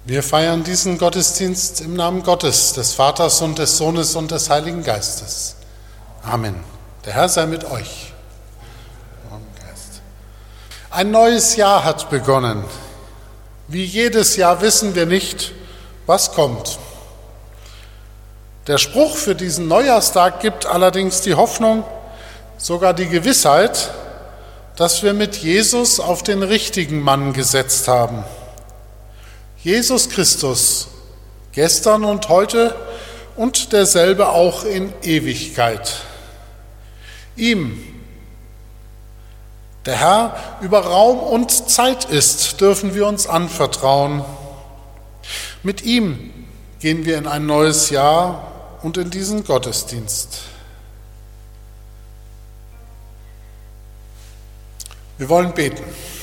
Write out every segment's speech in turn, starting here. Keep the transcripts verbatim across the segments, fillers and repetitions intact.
Wir feiern diesen Gottesdienst im Namen Gottes, des Vaters und des Sohnes und des Heiligen Geistes. Amen. Der Herr sei mit euch. Ein neues Jahr hat begonnen. Wie jedes Jahr wissen wir nicht, was kommt. Der Spruch für diesen Neujahrstag gibt allerdings die Hoffnung, sogar die Gewissheit, dass wir mit Jesus auf den richtigen Mann gesetzt haben. Jesus Christus, gestern und heute und derselbe auch in Ewigkeit. Ihm, der Herr über Raum und Zeit ist, dürfen wir uns anvertrauen. Mit ihm gehen wir in ein neues Jahr und in diesen Gottesdienst. Wir wollen beten.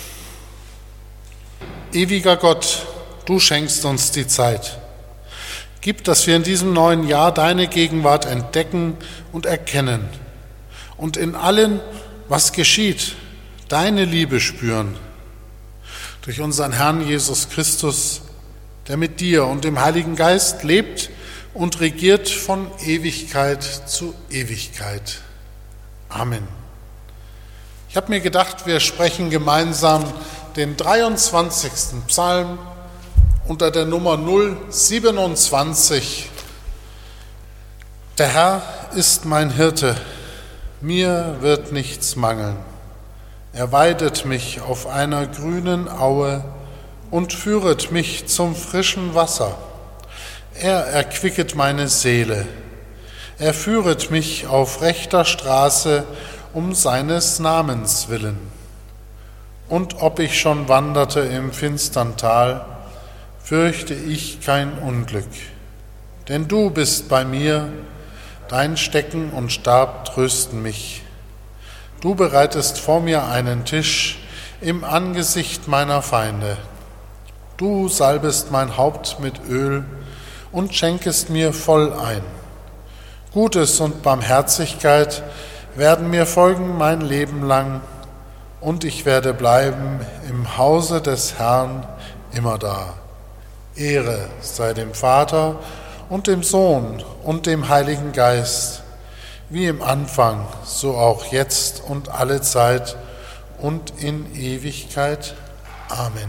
Ewiger Gott, du schenkst uns die Zeit. Gib, dass wir in diesem neuen Jahr deine Gegenwart entdecken und erkennen und in allem, was geschieht, deine Liebe spüren. Durch unseren Herrn Jesus Christus, der mit dir und dem Heiligen Geist lebt und regiert von Ewigkeit zu Ewigkeit. Amen. Ich habe mir gedacht, wir sprechen gemeinsam den dreiundzwanzigsten Psalm unter der Nummer null siebenundzwanzig. Der Herr ist mein Hirte, mir wird nichts mangeln. Er weidet mich auf einer grünen Aue und führet mich zum frischen Wasser. Er erquicket meine Seele. Er führet mich auf rechter Straße um seines Namens willen. Und ob ich schon wanderte im finstern Tal, fürchte ich kein Unglück. Denn du bist bei mir, dein Stecken und Stab trösten mich. Du bereitest vor mir einen Tisch im Angesicht meiner Feinde. Du salbest mein Haupt mit Öl und schenkest mir voll ein. Gutes und Barmherzigkeit werden mir folgen mein Leben lang, und ich werde bleiben im Hause des Herrn immerdar. Ehre sei dem Vater und dem Sohn und dem Heiligen Geist, wie im Anfang, so auch jetzt und alle Zeit und in Ewigkeit. Amen.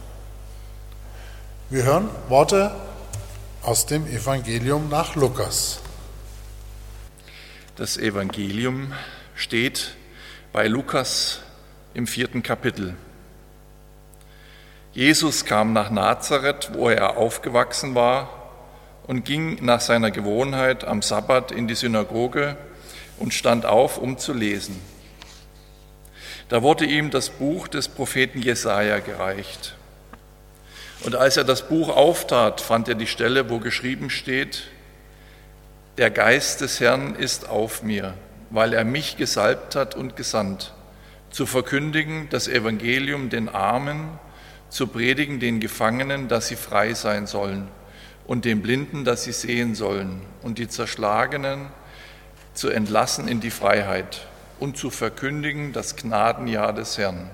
Wir hören Worte aus dem Evangelium nach Lukas. Das Evangelium steht bei Lukas im vierten Kapitel. Jesus kam nach Nazareth, wo er aufgewachsen war, und ging nach seiner Gewohnheit am Sabbat in die Synagoge und stand auf, um zu lesen. Da wurde ihm das Buch des Propheten Jesaja gereicht. Und als er das Buch auftat, fand er die Stelle, wo geschrieben steht: Der Geist des Herrn ist auf mir, weil er mich gesalbt hat und gesandt, zu verkündigen das Evangelium den Armen, zu predigen den Gefangenen, dass sie frei sein sollen, und den Blinden, dass sie sehen sollen, und die Zerschlagenen zu entlassen in die Freiheit und zu verkündigen das Gnadenjahr des Herrn.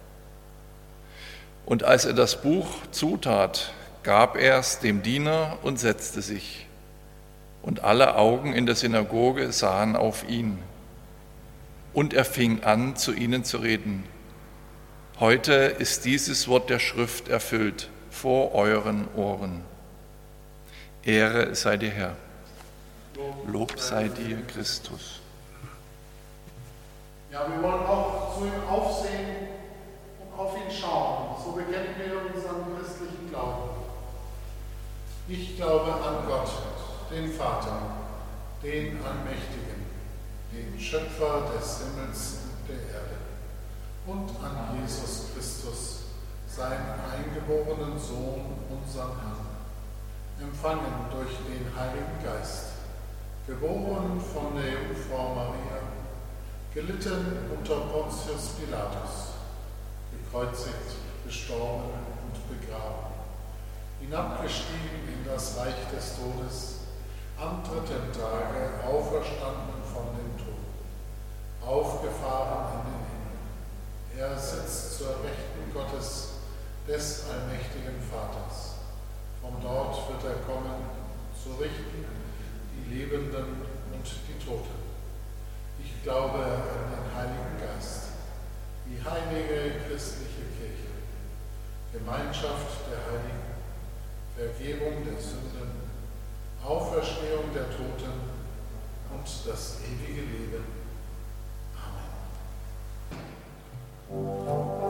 Und als er das Buch zutat, gab er es dem Diener und setzte sich. Und alle Augen in der Synagoge sahen auf ihn. Und er fing an, zu ihnen zu reden: Heute ist dieses Wort der Schrift erfüllt vor euren Ohren. Ehre sei dir, Herr. Lob sei dir, Christus. Ja, wir wollen auch zu ihm aufsehen und auf ihn schauen. So bekennen wir unseren christlichen Glauben. Ich glaube an Gott, den Vater, den Allmächtigen, den Schöpfer des Himmels und der Erde, und an Jesus Christus, seinen eingeborenen Sohn, unseren Herrn, empfangen durch den Heiligen Geist, geboren von der Jungfrau Maria, gelitten unter Pontius Pilatus, gekreuzigt, gestorben und begraben, hinabgestiegen in das Reich des Todes, am dritten Tage auferstanden von den Toten, aufgefahren in den Himmel. Er sitzt zur Rechten Gottes, des allmächtigen Vaters. Von dort wird er kommen, zu richten die Lebenden und die Toten. Ich glaube an den Heiligen Geist, die heilige christliche Kirche, Gemeinschaft der Heiligen, Vergebung der Sünden, Auferstehung der Toten und das ewige Leben. Amen.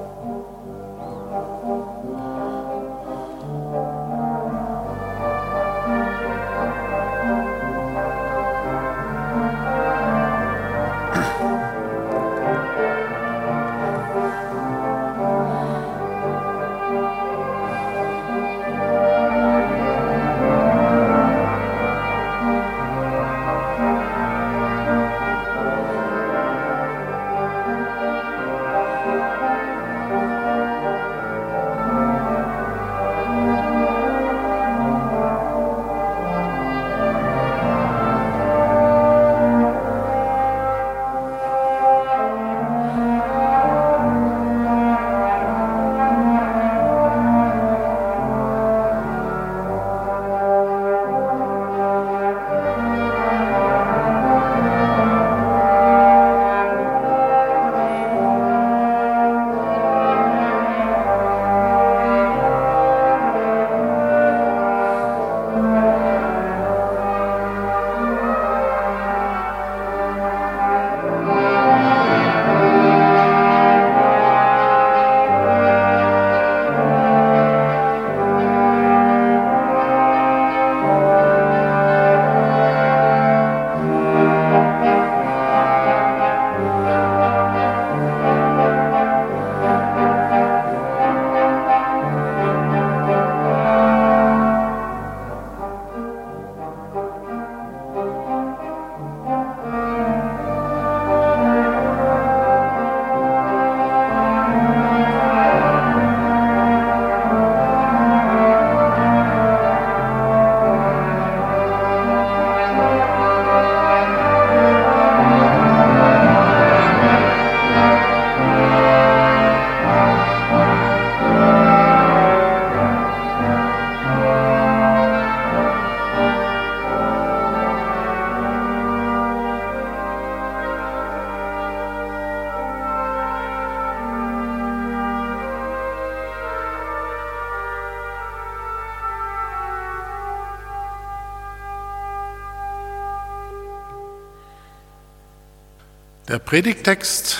Der Predigttext,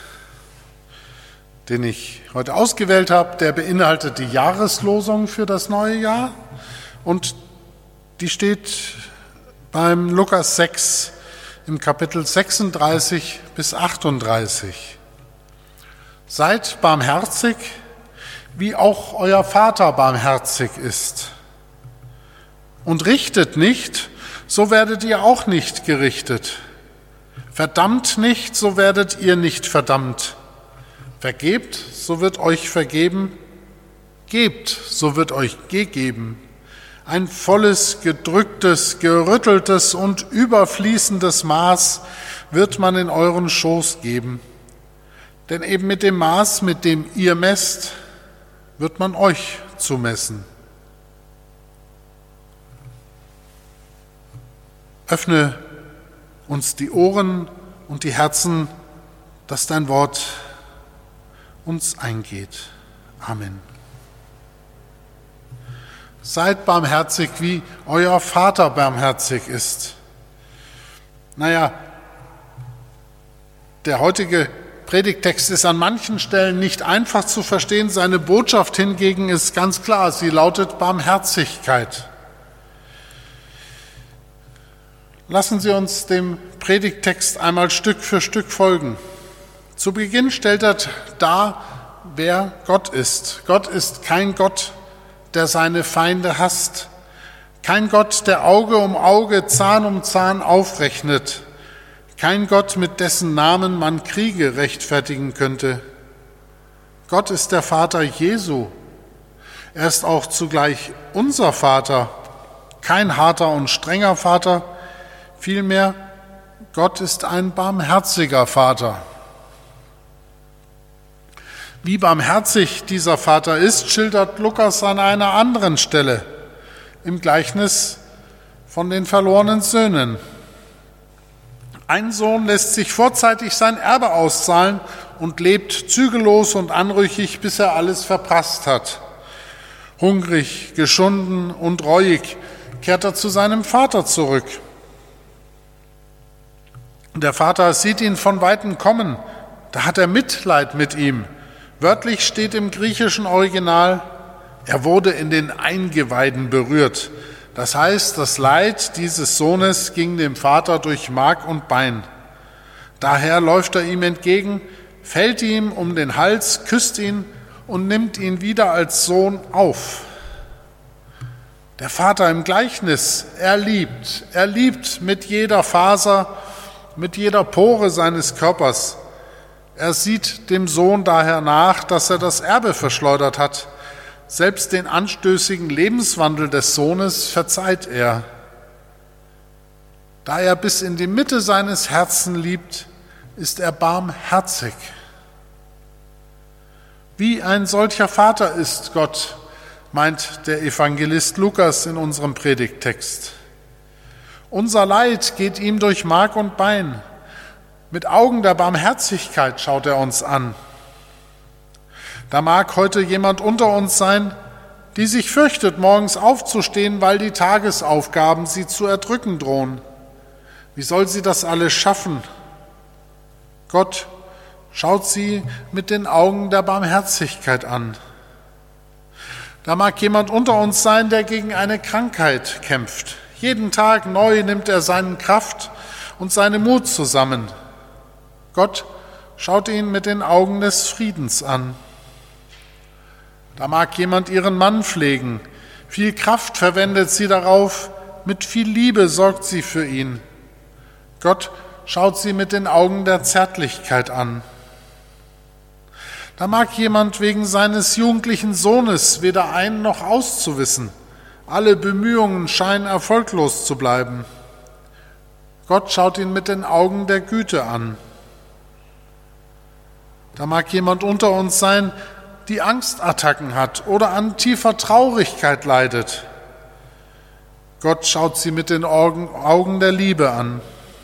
den ich heute ausgewählt habe, der beinhaltet die Jahreslosung für das neue Jahr und die steht beim Lukas sechs im Kapitel sechsunddreißig bis achtunddreißig. Seid barmherzig, wie auch euer Vater barmherzig ist. Und richtet nicht, so werdet ihr auch nicht gerichtet. Verdammt nicht, so werdet ihr nicht verdammt. Vergebt, so wird euch vergeben. Gebt, so wird euch gegeben. Ein volles, gedrücktes, gerütteltes und überfließendes Maß wird man in euren Schoß geben. Denn eben mit dem Maß, mit dem ihr messt, wird man euch zumessen. Öffne uns die Ohren und die Herzen, dass dein Wort uns eingeht. Amen. Seid barmherzig, wie euer Vater barmherzig ist. Naja, der heutige Predigttext ist an manchen Stellen nicht einfach zu verstehen. Seine Botschaft hingegen ist ganz klar. Sie lautet Barmherzigkeit. Lassen Sie uns dem Predigttext einmal Stück für Stück folgen. Zu Beginn stellt er dar, wer Gott ist. Gott ist kein Gott, der seine Feinde hasst. Kein Gott, der Auge um Auge, Zahn um Zahn aufrechnet. Kein Gott, mit dessen Namen man Kriege rechtfertigen könnte. Gott ist der Vater Jesu. Er ist auch zugleich unser Vater. Kein harter und strenger Vater, vielmehr, Gott ist ein barmherziger Vater. Wie barmherzig dieser Vater ist, schildert Lukas an einer anderen Stelle. im Gleichnis von den verlorenen Söhnen. Ein Sohn lässt sich vorzeitig sein Erbe auszahlen und lebt zügellos und anrüchig, bis er alles verprasst hat. Hungrig, geschunden und reuig kehrt er zu seinem Vater zurück. Der Vater sieht ihn von Weitem kommen, da hat er Mitleid mit ihm. Wörtlich steht im griechischen Original, er wurde in den Eingeweiden berührt. Das heißt, das Leid dieses Sohnes ging dem Vater durch Mark und Bein. Daher läuft er ihm entgegen, fällt ihm um den Hals, küsst ihn und nimmt ihn wieder als Sohn auf. Der Vater im Gleichnis, er liebt, er liebt mit jeder Faser, mit jeder Pore seines Körpers. Er sieht dem Sohn daher nach, dass er das Erbe verschleudert hat. Selbst den anstößigen Lebenswandel des Sohnes verzeiht er. Da er bis in die Mitte seines Herzens liebt, ist er barmherzig. Wie ein solcher Vater ist Gott, meint der Evangelist Lukas in unserem Predigttext. Unser Leid geht ihm durch Mark und Bein. Mit Augen der Barmherzigkeit schaut er uns an. Da mag heute jemand unter uns sein, die sich fürchtet, morgens aufzustehen, weil die Tagesaufgaben sie zu erdrücken drohen. Wie soll sie das alles schaffen? Gott schaut sie mit den Augen der Barmherzigkeit an. Da mag jemand unter uns sein, der gegen eine Krankheit kämpft. Jeden Tag neu nimmt er seine Kraft und seine Mut zusammen. Gott schaut ihn mit den Augen des Friedens an. Da mag jemand ihren Mann pflegen. Viel Kraft verwendet sie darauf, mit viel Liebe sorgt sie für ihn. Gott schaut sie mit den Augen der Zärtlichkeit an. Da mag jemand wegen seines jugendlichen Sohnes weder ein noch auszuwissen. Alle Bemühungen scheinen erfolglos zu bleiben. Gott schaut ihn mit den Augen der Güte an. Da mag jemand unter uns sein, die Angstattacken hat oder an tiefer Traurigkeit leidet. Gott schaut sie mit den Augen der Liebe an.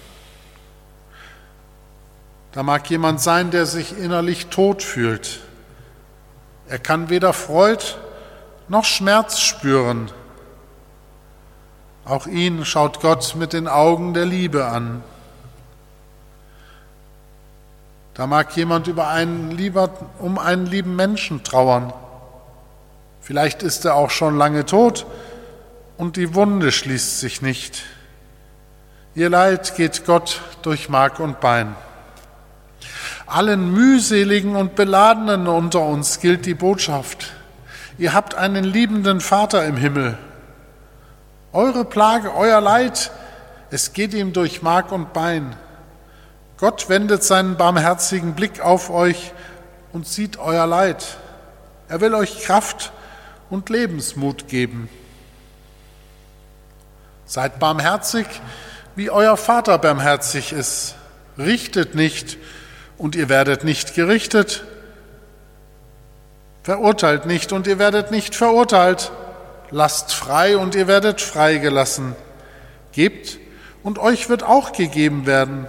Da mag jemand sein, der sich innerlich tot fühlt. Er kann weder Freude noch Schmerz spüren. Auch ihn schaut Gott mit den Augen der Liebe an. Da mag jemand über einen lieber, um einen lieben Menschen trauern. Vielleicht ist er auch schon lange tot und die Wunde schließt sich nicht. Ihr Leid geht Gott durch Mark und Bein. Allen mühseligen und Beladenen unter uns gilt die Botschaft: Ihr habt einen liebenden Vater im Himmel. Eure Plage, euer Leid, es geht ihm durch Mark und Bein. Gott wendet seinen barmherzigen Blick auf euch und sieht euer Leid. Er will euch Kraft und Lebensmut geben. Seid barmherzig, wie euer Vater barmherzig ist. Richtet nicht, und ihr werdet nicht gerichtet. Verurteilt nicht, und ihr werdet nicht verurteilt. Lasst frei, und ihr werdet freigelassen. Gebt, und euch wird auch gegeben werden.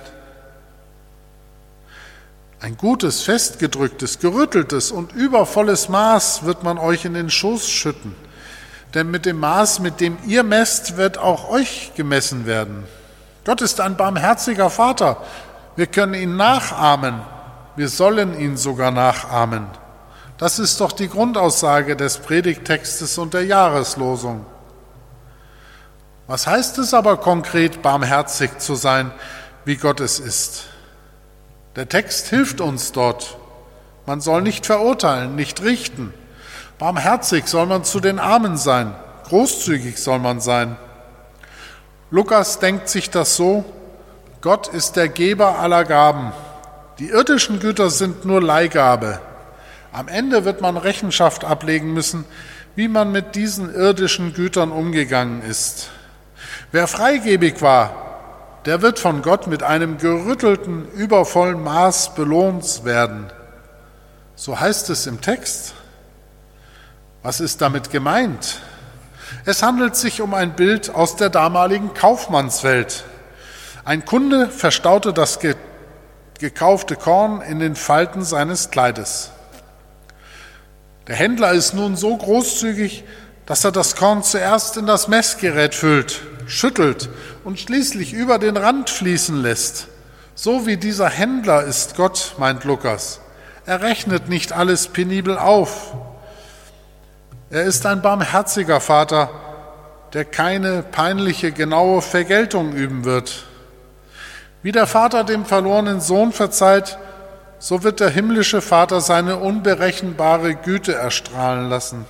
Ein gutes, festgedrücktes, gerütteltes und übervolles Maß wird man euch in den Schoß schütten. Denn mit dem Maß, mit dem ihr messt, wird auch euch gemessen werden. Gott ist ein barmherziger Vater. Wir können ihn nachahmen. Wir sollen ihn sogar nachahmen. Das ist doch die Grundaussage des Predigttextes und der Jahreslosung. Was heißt es aber konkret, barmherzig zu sein, wie Gott es ist? Der Text hilft uns dort. Man soll nicht verurteilen, nicht richten. Barmherzig soll man zu den Armen sein, großzügig soll man sein. Lukas denkt sich das so: Gott ist der Geber aller Gaben. Die irdischen Güter sind nur Leihgabe. Am Ende wird man Rechenschaft ablegen müssen, wie man mit diesen irdischen Gütern umgegangen ist. Wer freigebig war, der wird von Gott mit einem gerüttelten, übervollen Maß belohnt werden. So heißt es im Text. Was ist damit gemeint? Es handelt sich um ein Bild aus der damaligen Kaufmannswelt. Ein Kunde verstaute das ge- gekaufte Korn in den Falten seines Kleides. Der Händler ist nun so großzügig, dass er das Korn zuerst in das Messgerät füllt, schüttelt und schließlich über den Rand fließen lässt. So wie dieser Händler ist Gott, meint Lukas. Er rechnet nicht alles penibel auf. Er ist ein barmherziger Vater, der keine peinliche, genaue Vergeltung üben wird. Wie der Vater dem verlorenen Sohn verzeiht, so wird der himmlische Vater seine unberechenbare Güte erstrahlen lassen.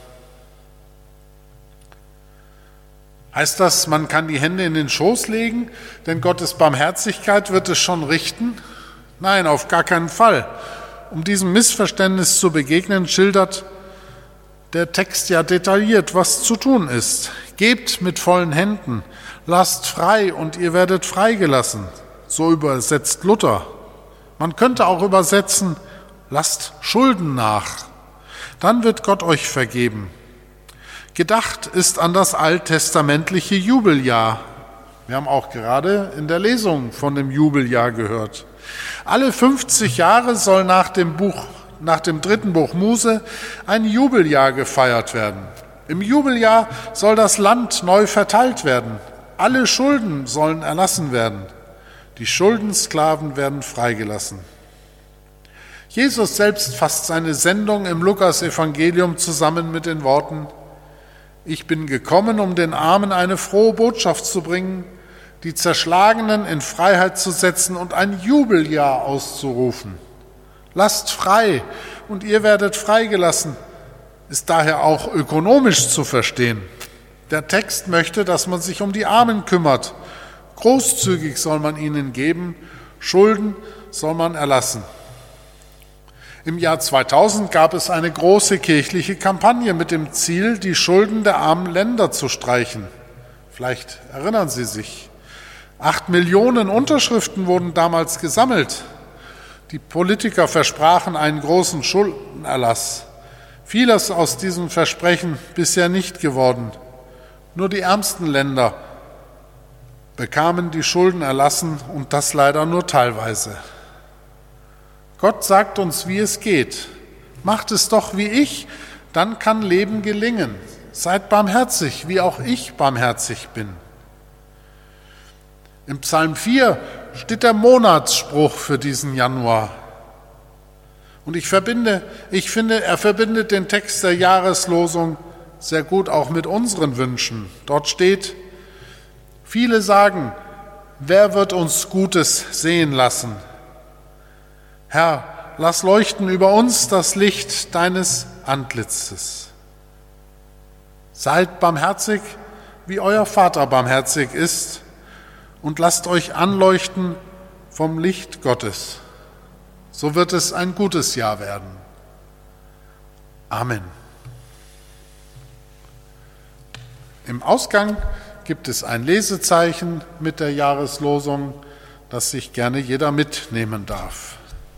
Heißt das, man kann die Hände in den Schoß legen, denn Gottes Barmherzigkeit wird es schon richten? Nein, auf gar keinen Fall. Um diesem Missverständnis zu begegnen, schildert der Text ja detailliert, was zu tun ist. Gebt mit vollen Händen, lasst frei und ihr werdet freigelassen. So übersetzt Luther. Man könnte auch übersetzen, lasst Schulden nach. Dann wird Gott euch vergeben. Gedacht ist an das alttestamentliche Jubeljahr. Wir haben auch gerade in der Lesung von dem Jubeljahr gehört. Alle fünfzig Jahre soll nach dem Buch, nach dem dritten Buch Mose ein Jubeljahr gefeiert werden. Im Jubeljahr soll das Land neu verteilt werden. Alle Schulden sollen erlassen werden. Die Schuldensklaven werden freigelassen. Jesus selbst fasst seine Sendung im Lukas-Evangelium zusammen mit den Worten: Ich bin gekommen, um den Armen eine frohe Botschaft zu bringen, die Zerschlagenen in Freiheit zu setzen und ein Jubeljahr auszurufen. Lasst frei und ihr werdet freigelassen, ist daher auch ökonomisch zu verstehen. Der Text möchte, dass man sich um die Armen kümmert. Großzügig soll man ihnen geben, Schulden soll man erlassen. Im Jahr zweitausend gab es eine große kirchliche Kampagne mit dem Ziel, die Schulden der armen Länder zu streichen. Vielleicht erinnern Sie sich. Acht Millionen Unterschriften wurden damals gesammelt. Die Politiker versprachen einen großen Schuldenerlass. Vieles aus diesem Versprechen bisher nicht geworden. Nur die ärmsten Länder bekamen die Schulden erlassen und das leider nur teilweise. Gott sagt uns, wie es geht. Macht es doch wie ich, dann kann Leben gelingen. Seid barmherzig, wie auch ich barmherzig bin. Im Psalm vier steht der Monatsspruch für diesen Januar. Und ich verbinde, ich finde, er verbindet den Text der Jahreslosung sehr gut auch mit unseren Wünschen. Dort steht: Viele sagen, wer wird uns Gutes sehen lassen? Herr, lass leuchten über uns das Licht deines Antlitzes. Seid barmherzig, wie euer Vater barmherzig ist, und lasst euch anleuchten vom Licht Gottes. So wird es ein gutes Jahr werden. Amen. Im Ausgang gibt es ein Lesezeichen mit der Jahreslosung, das sich gerne jeder mitnehmen darf.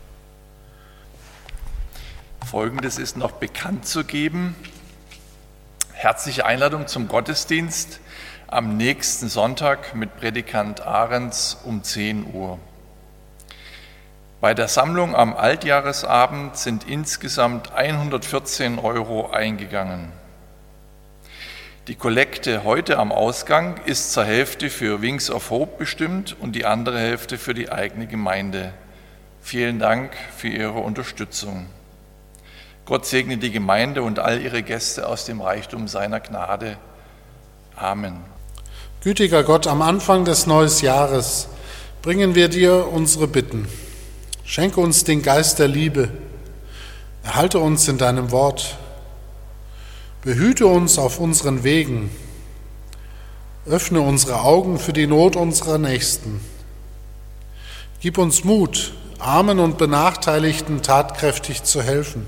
Folgendes ist noch bekannt zu geben. Herzliche Einladung zum Gottesdienst am nächsten Sonntag mit Predikant Ahrens um zehn Uhr. Bei der Sammlung am Altjahresabend sind insgesamt hundertvierzehn Euro eingegangen. Die Kollekte heute am Ausgang ist zur Hälfte für Wings of Hope bestimmt und die andere Hälfte für die eigene Gemeinde. Vielen Dank für Ihre Unterstützung. Gott segne die Gemeinde und all ihre Gäste aus dem Reichtum seiner Gnade. Amen. Gütiger Gott, am Anfang des neuen Jahres bringen wir dir unsere Bitten. Schenke uns den Geist der Liebe. Erhalte uns in deinem Wort. Behüte uns auf unseren Wegen. Öffne unsere Augen für die Not unserer Nächsten. Gib uns Mut, Armen und Benachteiligten tatkräftig zu helfen.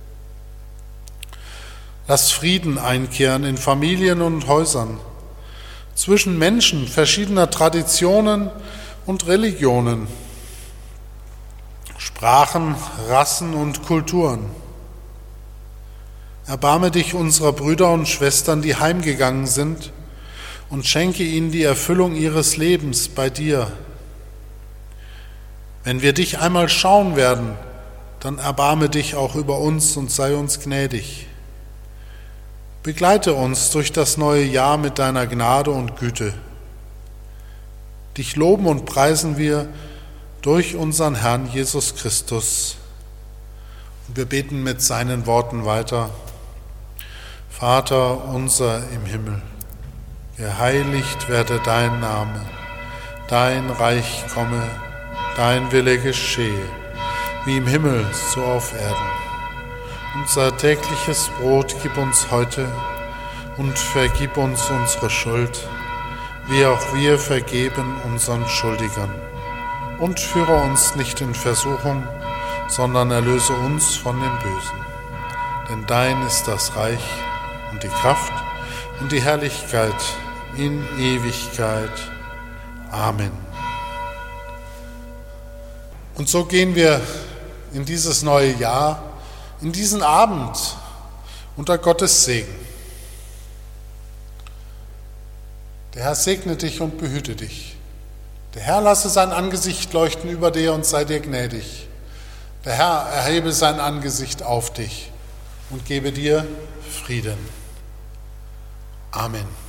Lass Frieden einkehren in Familien und Häusern, zwischen Menschen verschiedener Traditionen und Religionen, Sprachen, Rassen und Kulturen. Erbarme dich unserer Brüder und Schwestern, die heimgegangen sind, und schenke ihnen die Erfüllung ihres Lebens bei dir. Wenn wir dich einmal schauen werden, dann erbarme dich auch über uns und sei uns gnädig. Begleite uns durch das neue Jahr mit deiner Gnade und Güte. Dich loben und preisen wir durch unseren Herrn Jesus Christus. Und wir beten mit seinen Worten weiter. Vater unser im Himmel, geheiligt werde dein Name, dein Reich komme, dein Wille geschehe, wie im Himmel, so auf Erden. Unser tägliches Brot gib uns heute und vergib uns unsere Schuld, wie auch wir vergeben unseren Schuldigern. Und führe uns nicht in Versuchung, sondern erlöse uns von dem Bösen. Denn dein ist das Reich und die Kraft und die Herrlichkeit in Ewigkeit. Amen. Und so gehen wir in dieses neue Jahr, in diesen Abend unter Gottes Segen. Der Herr segne dich und behüte dich. Der Herr lasse sein Angesicht leuchten über dir und sei dir gnädig. Der Herr erhebe sein Angesicht auf dich und gebe dir Frieden. Amen.